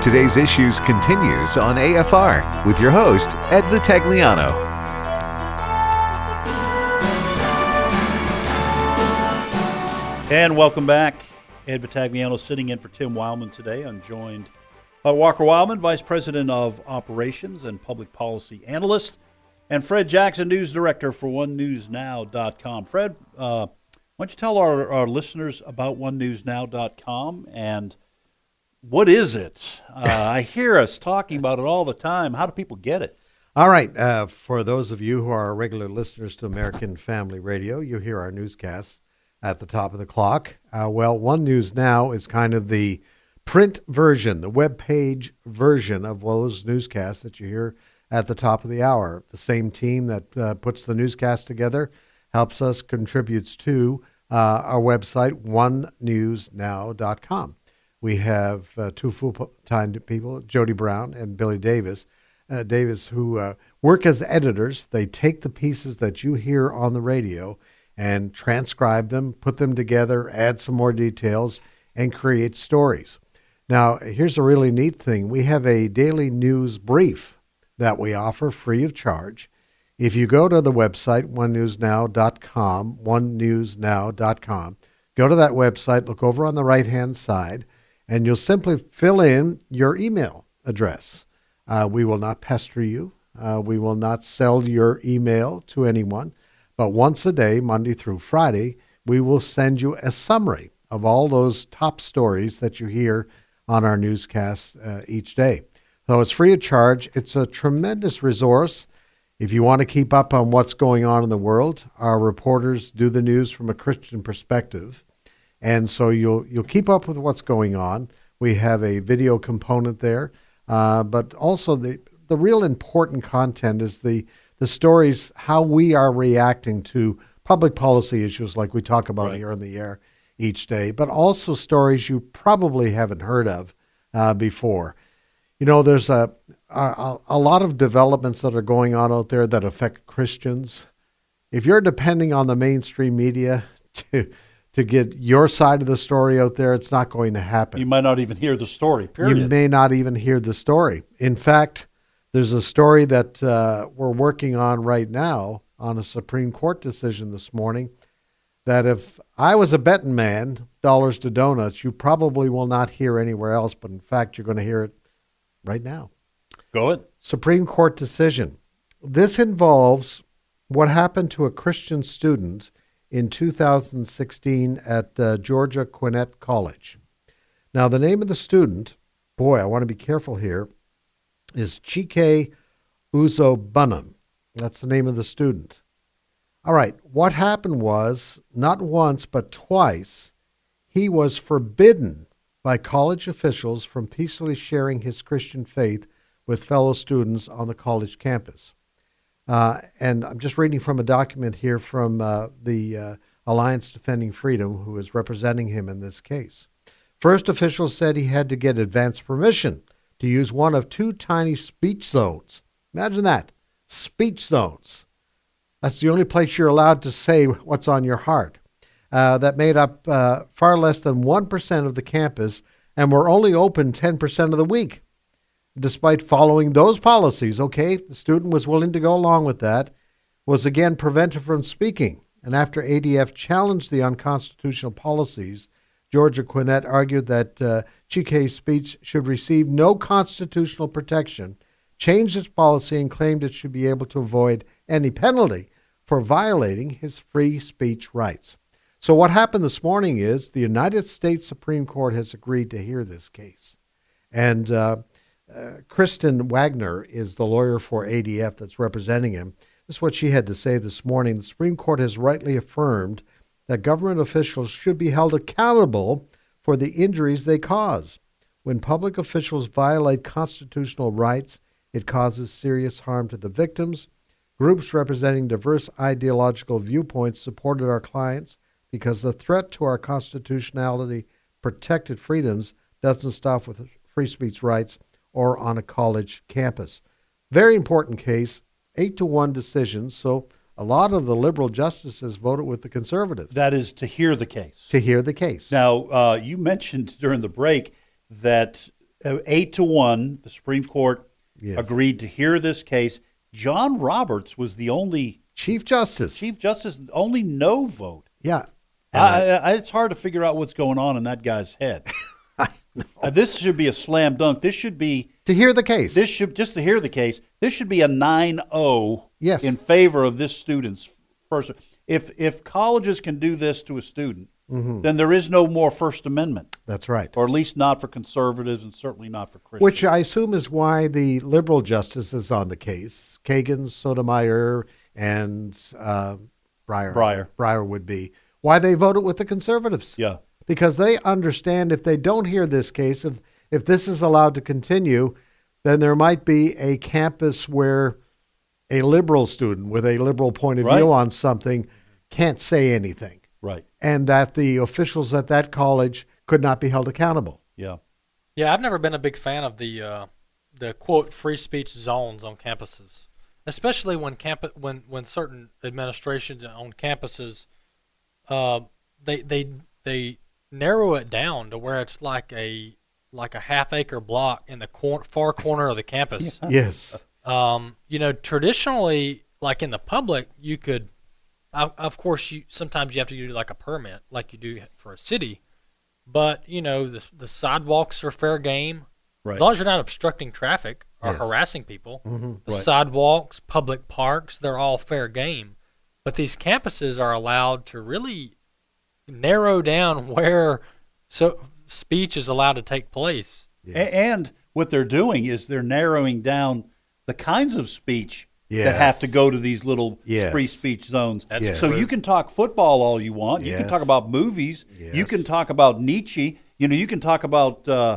Today's Issues continues on AFR with your host, Ed Vitagliano. And welcome back. Ed Vitagliano sitting in for Tim Wildman today. I'm joined by Walker Wildman, Vice President of Operations and Public Policy Analyst, and Fred Jackson, News Director for OneNewsNow.com. Fred, why don't you tell our listeners about OneNewsNow.com and what is it? I hear us talking about it all the time. How do people get it? All right. For those of you who are regular listeners to American Family Radio, you hear our newscasts at the top of the clock. One News Now is kind of the print version, the web page version of those newscasts that you hear at the top of the hour. The same team that puts the newscast together helps us, contributes to our website, onenewsnow.com. We have two full-time people, Jody Brown and Billy Davis, who work as editors. They take the pieces that you hear on the radio and transcribe them, put them together, add some more details, and create stories. Now, here's a really neat thing. We have a daily news brief that we offer free of charge. If you go to the website, onenewsnow.com, onenewsnow.com, go to that website, look over on the right-hand side, and you'll simply fill in your email address. We will not pester you. We will not sell your email to anyone. But once a day, Monday through Friday, we will send you a summary of all those top stories that you hear on our newscasts each day. So it's free of charge. It's a tremendous resource. If you want to keep up on what's going on in the world, our reporters do the news from a Christian perspective. And so you'll keep up with what's going on. We have a video component there, but also the real important content is the stories, how we are reacting to public policy issues like we talk about here on the air each day, but also stories you probably haven't heard of before. You know, there's a lot of developments that are going on out there that affect Christians. If you're depending on the mainstream media to get your side of the story out there, it's not going to happen. You might not even hear the story, period. You may not even hear the story. In fact, there's a story that we're working on right now on a Supreme Court decision this morning that if I was a betting man, dollars to donuts, you probably will not hear anywhere else, but in fact, you're going to hear it right now. Go ahead. Supreme Court decision. This involves what happened to a Christian student in 2016 at Georgia Gwinnett College. Now, the name of the student, boy, I want to be careful here, is Chike Uzobunam. That's the name of the student. All right, what happened was, not once but twice, he was forbidden by college officials from peacefully sharing his Christian faith with fellow students on the college campus. And I'm just reading from a document here from the Alliance Defending Freedom, who is representing him in this case. First, officials said he had to get advance permission to use one of two tiny speech zones. Imagine that, speech zones. That's the only place you're allowed to say what's on your heart. That made up far less than 1% of the campus and were only open 10% of the week. Despite following those policies, the student was willing to go along with that, was again prevented from speaking. And after ADF challenged the unconstitutional policies, Georgia Gwinnett argued that Chike's speech should receive no constitutional protection, changed its policy, and claimed it should be able to avoid any penalty for violating his free speech rights. So what happened this morning is the United States Supreme Court has agreed to hear this case. And Kristen Wagner is the lawyer for ADF that's representing him. This is what she had to say this morning. The Supreme Court has rightly affirmed that government officials should be held accountable for the injuries they cause. When public officials violate constitutional rights, it causes serious harm to the victims. Groups representing diverse ideological viewpoints supported our clients because the threat to our constitutionality protected freedoms doesn't stop with free speech rights or on a college campus. Very important case, 8-1 decision, so a lot of the liberal justices voted with the conservatives. That is to hear the case. To hear the case. Now, you mentioned during the break that 8-1, the Supreme Court Yes. agreed to hear this case. John Roberts was the only Chief Justice. only no vote. Yeah. It's hard to figure out what's going on in that guy's head. This should be a slam dunk. This should be To hear the case. just to hear the case. This should be a 9-0 Yes. in favor of this student's first. If colleges can do this to a student, then there is no more First Amendment, That's right. or at least not for conservatives and certainly not for Christians. Which I assume is why the liberal justices on the case, Kagan, Sotomayor, and Breyer would be, why they voted with the conservatives. Yeah. Because they understand if they don't hear this case, if this is allowed to continue, then there might be a campus where a liberal student with a liberal point of Right. view on something can't say anything, Right. and that the officials at that college could not be held accountable. Yeah. Yeah, I've never been a big fan of the quote free speech zones on campuses, especially when when certain administrations on campuses they narrow it down to where it's like a half-acre block in the far corner of the campus. Yes. Traditionally, like in the public, you could, of course, sometimes you have to do like a permit, like you do for a city. But the sidewalks are fair game, Right. as long as you're not obstructing traffic or Yes. harassing people. The Right. sidewalks, public parks, they're all fair game. But these campuses are allowed to really narrow down where speech is allowed to take place. And what they're doing is they're narrowing down the kinds of speech that Yes. have to go to these little Yes. free speech zones. That's Yes. So true. you can talk football all you want. You can Yes. talk about movies. Yes. You can talk about Nietzsche. You can talk about the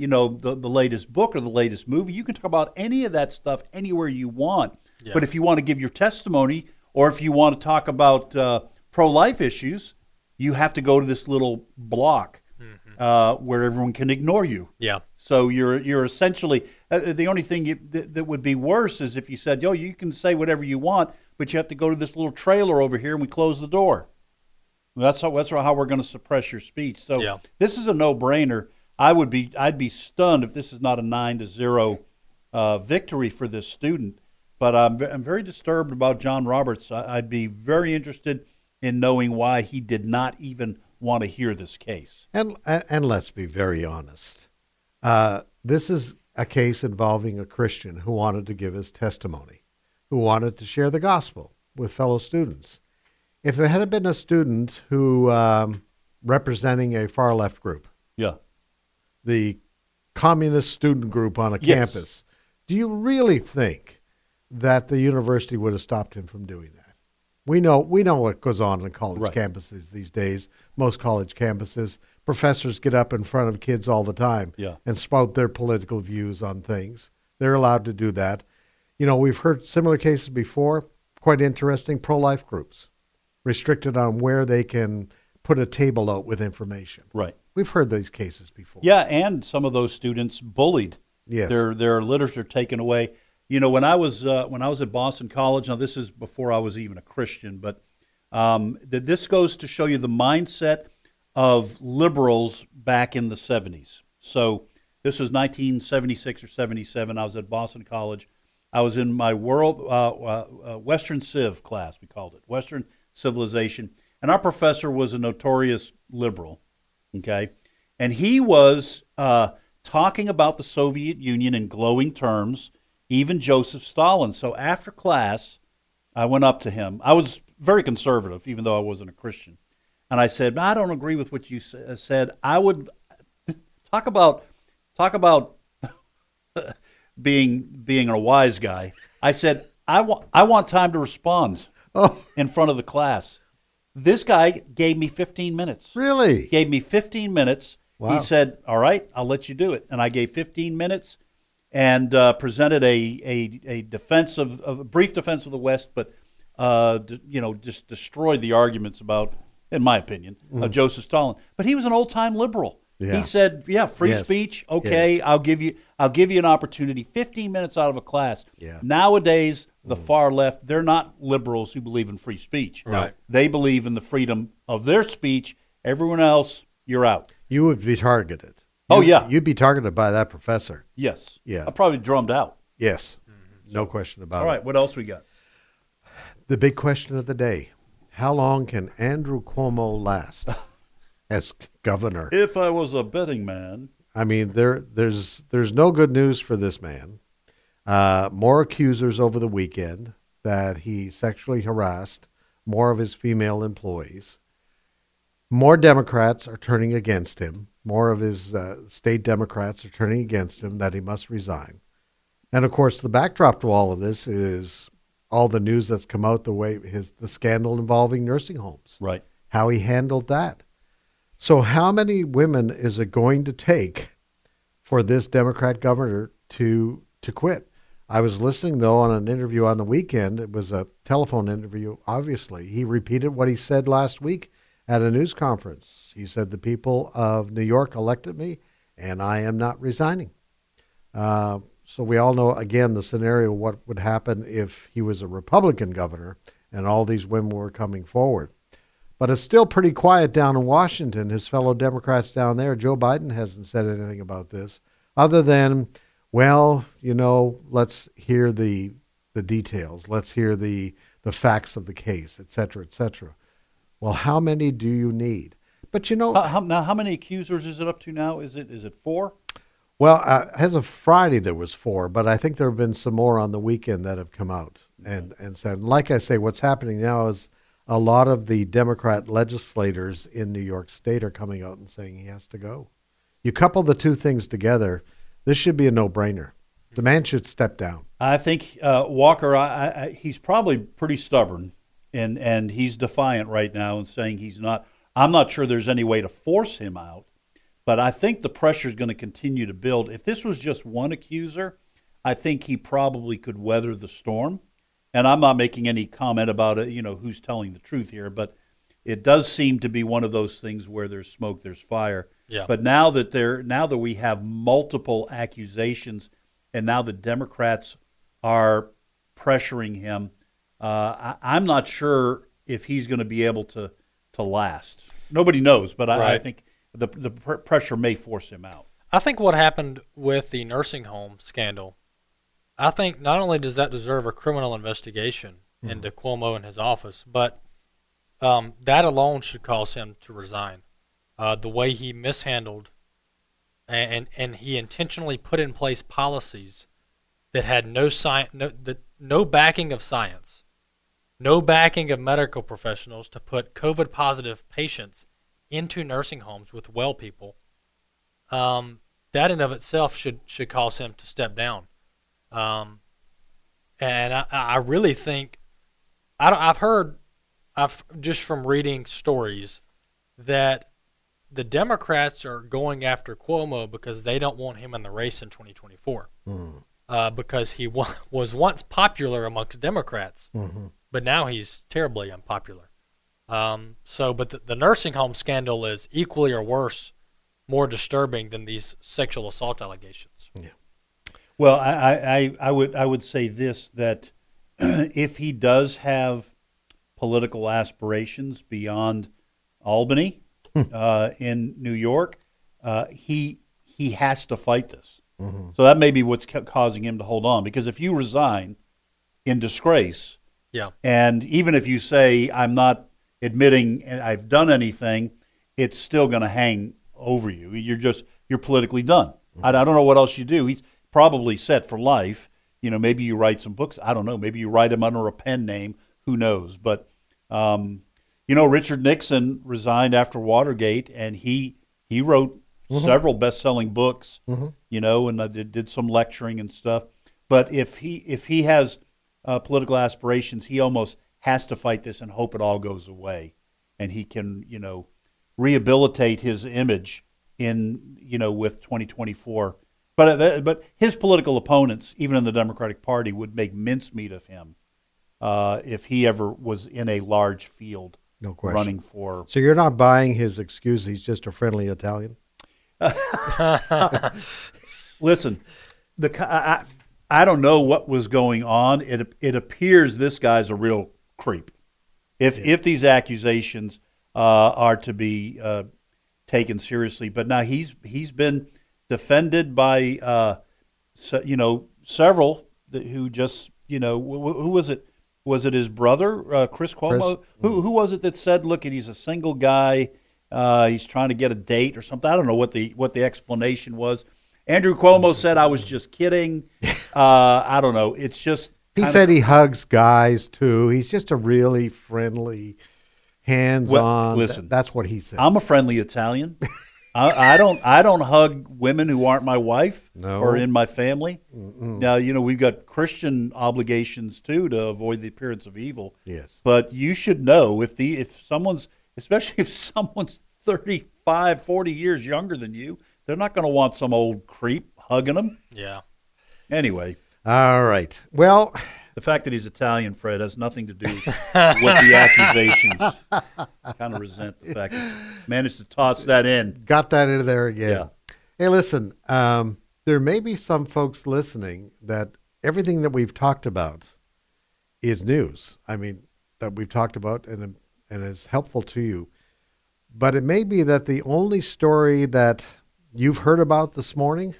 latest book or the latest movie. You can talk about any of that stuff anywhere you want. Yeah. But if you want to give your testimony, or if you want to talk about pro-life issues, you have to go to this little block where everyone can ignore you. Yeah. So you're essentially the only thing that would be worse is if you said, "Yo, you can say whatever you want, but you have to go to this little trailer over here and we close the door." That's how we're going to suppress your speech. So Yeah. this is a no-brainer. I'd be stunned if this is not a 9-0 victory for this student. But I'm very disturbed about John Roberts. I'd be very interested in knowing why he did not even want to hear this case. And let's be very honest. This is a case involving a Christian who wanted to give his testimony, who wanted to share the gospel with fellow students. If it had been a student who representing a far left group, Yeah. the communist student group on a Yes. campus, do you really think that the university would have stopped him from doing that? We know what goes on in college Right. campuses these days. Most college campuses, professors get up in front of kids all the time Yeah. and spout their political views on things. They're allowed to do that. We've heard similar cases before, quite interesting, pro-life groups, restricted on where they can put a table out with information. Right. We've heard these cases before. Yeah, and some of those students bullied. Yes. Their literature taken away. When I was at Boston College. Now this is before I was even a Christian, but this goes to show you the mindset of liberals back in the 70s. So this was 1976 or 77. I was at Boston College. I was in my Western Civ class. We called it Western Civilization, and our professor was a notorious liberal. Okay, and he was talking about the Soviet Union in glowing terms, even Joseph Stalin. So after class, I went up to him. I was very conservative, even though I wasn't a Christian. And I said, I don't agree with what you said. I would talk about being a wise guy. I said, I want time to respond in front of the class. This guy gave me 15 minutes. Really? Gave me 15 minutes. Wow. He said, all right, I'll let you do it. And I gave 15 minutes and presented a defense a brief defense of the West, but just destroyed the arguments about, in my opinion, Joseph Stalin. But he was an old-time liberal. Yeah. He said, free Yes. speech, okay, Yes. I'll give you an opportunity, 15 minutes out of a class. Yeah. Nowadays, the far left, they're not liberals who believe in free speech. Right. They believe in the freedom of their speech. Everyone else, you're out. You would be targeted. Oh, yeah. You'd be targeted by that professor. Yes. Yeah. I probably drummed out. Yes. No question about it. All right, what else we got? The big question of the day. How long can Andrew Cuomo last as governor? If I was a betting man. I mean, there's no good news for this man. More accusers over the weekend that he sexually harassed more of his female employees. More Democrats are turning against him. More of his state Democrats are turning against him that he must resign. And, of course, the backdrop to all of this is all the news that's come out, the scandal involving nursing homes. Right. How he handled that. So how many women is it going to take for this Democrat governor to quit? I was listening, though, on an interview on the weekend. It was a telephone interview, obviously. He repeated what he said last week at a news conference. He said, the people of New York elected me, and I am not resigning. So we all know, again, the scenario, what would happen if he was a Republican governor and all these women were coming forward. But it's still pretty quiet down in Washington. His fellow Democrats down there, Joe Biden hasn't said anything about this other than, well, let's hear the details. Let's hear the facts of the case, et cetera, et cetera. Well, how many do you need? But now, how many accusers is it up to now? Is it 4? Well, as of Friday, there was 4, but I think there have been some more on the weekend that have come out and said, like I say, what's happening now is a lot of the Democrat legislators in New York State are coming out and saying he has to go. You couple the two things together, this should be a no-brainer. The man should step down. I think Walker, he's probably pretty stubborn, and he's defiant right now and saying he's not. I'm not sure there's any way to force him out. But I think the pressure is going to continue to build. If this was just one accuser, I think he probably could weather the storm. And I'm not making any comment about it, who's telling the truth here. But it does seem to be one of those things where there's smoke, there's fire. Yeah. But now that we have multiple accusations, and now the Democrats are pressuring him, I'm not sure if he's going to be able to last. Nobody knows, but Right. I think the pressure may force him out. I think what happened with the nursing home scandal, I think not only does that deserve a criminal investigation into Cuomo and his office, but that alone should cause him to resign. The way he mishandled and he intentionally put in place policies that had no backing of science, no backing of medical professionals to put COVID-positive patients into nursing homes with well people, that in of itself should cause him to step down. And I really think I've just from reading stories that the Democrats are going after Cuomo because they don't want him in the race in 2024 because he was once popular amongst Democrats, but now he's terribly unpopular. But the nursing home scandal is equally or worse, more disturbing than these sexual assault allegations. Yeah. Well, I would say this, that if he does have political aspirations beyond Albany in New York, he has to fight this. So that may be what's causing him to hold on. Because if you resign in disgrace, and even if you say I'm not admitting I've done anything, it's still going to hang over you. You're politically done. I don't know what else you do. He's probably set for life. Maybe you write some books. I don't know. Maybe you write him under a pen name. Who knows? But Richard Nixon resigned after Watergate, and he wrote several best-selling books. And did some lecturing and stuff. But if he has political aspirations, he almost has to fight this and hope it all goes away, and he can, rehabilitate his image with 2024. But his political opponents, even in the Democratic Party, would make mincemeat of him if he ever was in a large field. No question. Running for. So you're not buying his excuse? He's just a friendly Italian. Listen, I don't know what was going on. It appears this guy's a real creep. If these accusations are to be taken seriously, but now he's been defended by several who just who was it? Was it his brother, Chris Cuomo? Who was it that said, "Look, he's a single guy. He's trying to get a date or something." I don't know what the explanation was. Andrew Cuomo said, "I was just kidding." I don't know. It's just he said he hugs guys too. He's just a really friendly, hands-on. Well, listen, that's what he said. I'm a friendly Italian. I don't hug women who aren't my wife or in my family. Mm-mm. Now, we've got Christian obligations too to avoid the appearance of evil. Yes. But you should know especially if someone's 35, 40 years younger than you, they're not going to want some old creep hugging them. Yeah. Anyway. All right. Well, the fact that he's Italian, Fred, has nothing to do with the accusations. I kind of resent the fact that he managed to toss that in. Got that in there again. Yeah. Hey, listen, there may be some folks listening that everything that we've talked about is news. I mean, that we've talked about and is helpful to you. But it may be that the only story that you've heard about this morning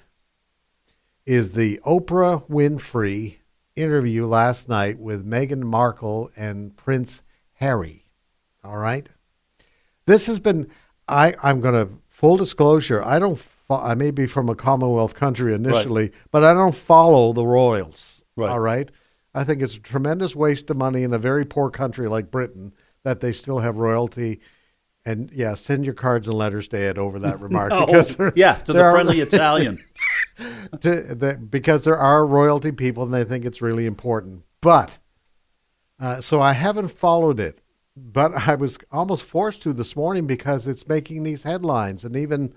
is the Oprah Winfrey interview last night with Meghan Markle and Prince Harry. All right? This has been, I'm going to, full disclosure, I may be from a Commonwealth country initially, right, but I don't follow the royals. Right. All right? I think it's a tremendous waste of money in a very poor country like Britain that they still have royalty. And yeah, send your cards and letters to Ed over that remark. Because to the friendly Italian. Because there are royalty people and they think it's really important. But, so I haven't followed it. But I was almost forced to this morning because it's making these headlines. And even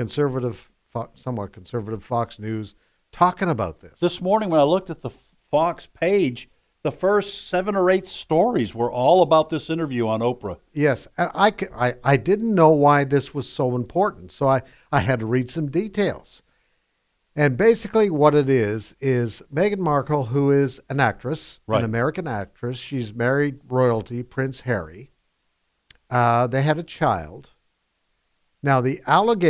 somewhat conservative Fox News talking about this. This morning when I looked at the Fox page, the first 7 or 8 stories were all about this interview on Oprah. Yes, and I didn't know why this was so important, so I had to read some details. And basically what it is Meghan Markle, who is an actress, right, an American actress. She's married royalty, Prince Harry. They had a child. Now, the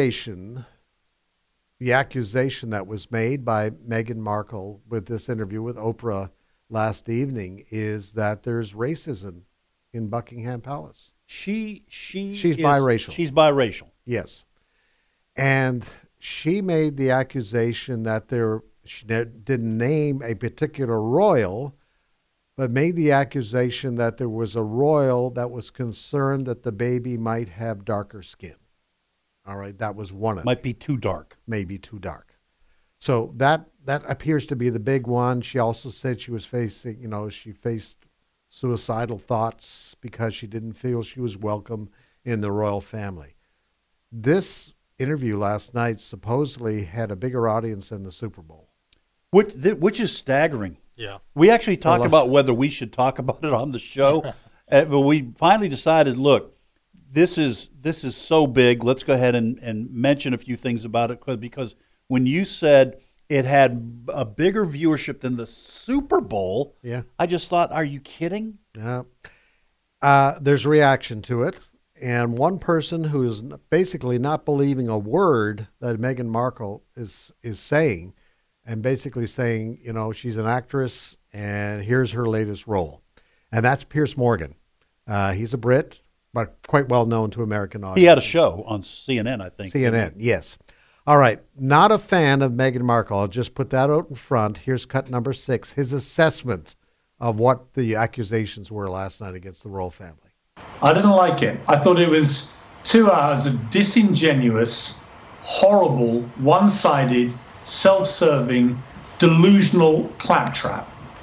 accusation that was made by Meghan Markle with this interview with Oprah last evening is that there's racism in Buckingham Palace. She's biracial. She's biracial. Yes. And she made the accusation that she didn't name a particular royal, but made the accusation that there was a royal that was concerned that the baby might have darker skin. All right, that was one of them. Might be too dark. Maybe too dark. So that appears to be the big one. She also said she was she faced suicidal thoughts because she didn't feel she was welcome in the royal family. This interview last night supposedly had a bigger audience than the Super Bowl. Which is staggering. Yeah. We actually talked about whether we should talk about it on the show, but we finally decided, look, this is so big. Let's go ahead and mention a few things about it because when you said it had a bigger viewership than the Super Bowl, yeah, I just thought, are you kidding? Yeah. There's reaction to it. And one person who is basically not believing a word that Meghan Markle is saying, and basically saying, she's an actress and here's her latest role. And that's Piers Morgan. He's a Brit, but quite well known to American audiences. He had a show on CNN, I think. CNN, yes. All right. Not a fan of Meghan Markle. I'll just put that out in front. Here's cut number 6, his assessment of what the accusations were last night against the royal family. I didn't like it. I thought it was 2 hours of disingenuous, horrible, one-sided, self-serving, delusional claptrap.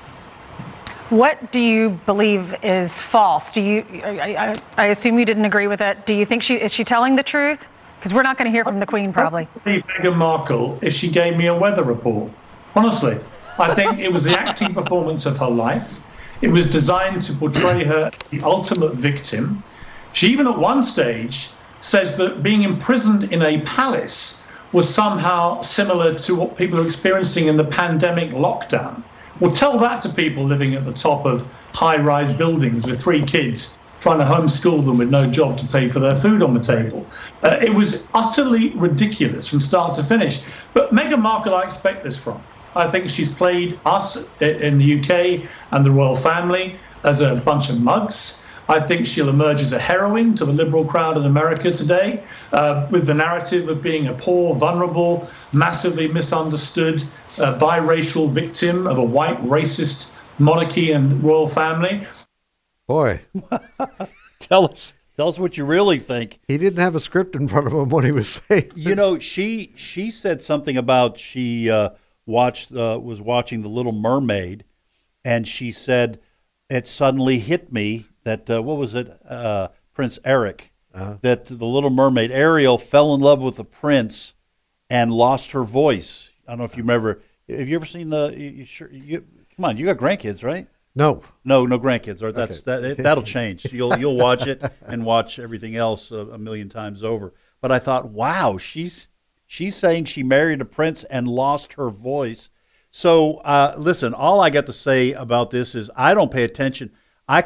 What do you believe is false? I assume you didn't agree with it. Do you think is she telling the truth? Because we're not going to hear from the Queen, probably. I believe Meghan Markle if she gave me a weather report. Honestly, I think it was the acting performance of her life. It was designed to portray her the ultimate victim. She even at one stage says that being imprisoned in a palace was somehow similar to what people are experiencing in the pandemic lockdown. Well, tell that to people living at the top of high-rise buildings with 3 kids trying to homeschool them with no job to pay for their food on the table. It was utterly ridiculous from start to finish. But Meghan Markle, I expect this from. I think she's played us in the UK and the royal family as a bunch of mugs. I think she'll emerge as a heroine to the liberal crowd in America today, with the narrative of being a poor, vulnerable, massively misunderstood, biracial victim of a white racist monarchy and royal family. Boy, Tell us what you really think. he didn't have a script in front of him when he was saying this. You know, she said something about she was watching The Little Mermaid, and she said it suddenly hit me that what was it, Prince Eric, that The Little Mermaid, Ariel fell in love with the prince and lost her voice. I don't know if you remember. Have you ever seen come on, you got grandkids, right? No. No grandkids. Or Okay. that'll change. You'll watch it and watch everything else a million times over. But I thought, wow, she's saying she married a prince and lost her voice. So listen, all I got to say about this is I don't pay attention. I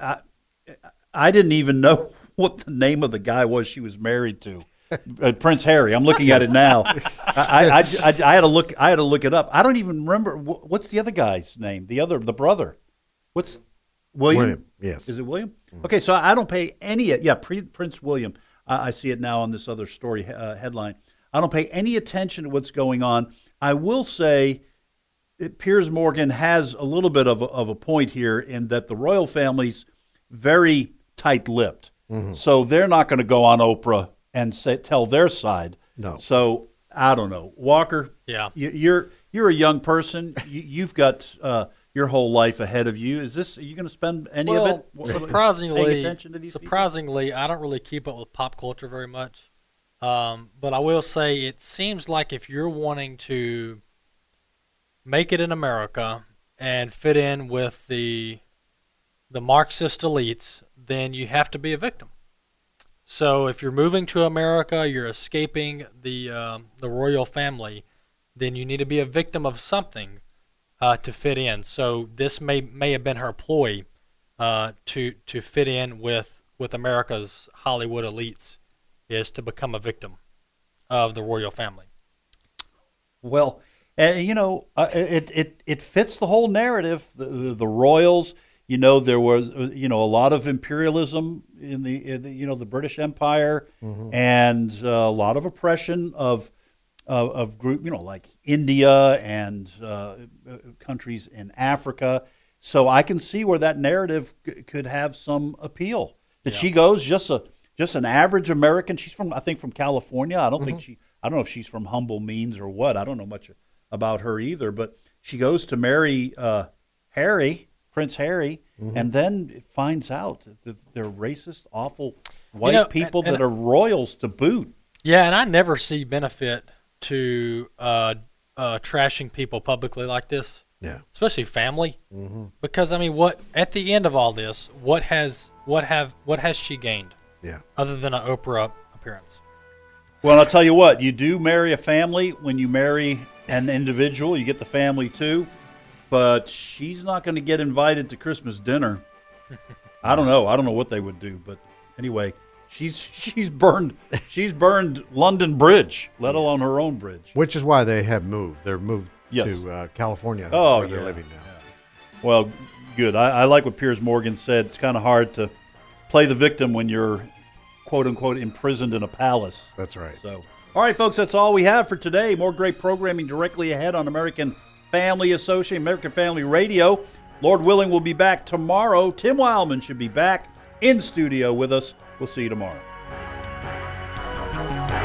didn't even know what the name of the guy was she was married to. Prince Harry. I'm looking at it now. I had to look. I had to look it up. I don't even remember what's the other guy's name. The brother. What's William? Yes. Is it William? Okay, so I don't pay any. Yeah, Prince William. I see it now on this other story headline. I don't pay any attention to what's going on. I will say that Piers Morgan has a little bit of a point here in that the royal family's very tight-lipped. Mm-hmm. So they're not going to go on Oprah and tell their side. No. So I don't know. Walker, Yeah. You're a young person. You've got your whole life ahead of you. Are you going to spend any of it surprisingly, paying attention to these people? I don't really keep up with pop culture very much. But I will say it seems like if you're wanting to make it in America and fit in with the Marxist elites, then you have to be a victim. So if you're moving to America, you're escaping the royal family, then you need to be a victim of something to fit in. So this may have been her ploy to fit in with America's Hollywood elites, is to become a victim of the royal family. Well, it fits the whole narrative. The royals. There was a lot of imperialism in the British Empire, mm-hmm. and a lot of oppression of group like India and countries in Africa. So I can see where that narrative could have some appeal. That she goes just an average American. She's from California. I don't mm-hmm. think I don't know if she's from humble means or what. I don't know much about her either. But she goes to marry Prince Harry, mm-hmm. and then finds out that they're racist, awful white people that are royals to boot. Yeah, and I never see benefit to trashing people publicly like this. Yeah, especially family, mm-hmm. because what at the end of all this, what has she gained? Yeah, other than an Oprah appearance. Well, I'll tell you what, you do marry a family. When you marry an individual, you get the family too. But she's not going to get invited to Christmas dinner. I don't know what they would do. But anyway, she's burned London Bridge, let alone her own bridge. Which is why they have moved. They're moved to California. That's where they're living now. Yeah. Well, good. I like what Piers Morgan said. It's kind of hard to play the victim when you're, quote unquote, imprisoned in a palace. That's right. So, all right, folks, that's all we have for today. More great programming directly ahead on American Family Association, American Family Radio. Lord willing, we'll be back tomorrow. Tim Wildman should be back in studio with us. We'll see you tomorrow.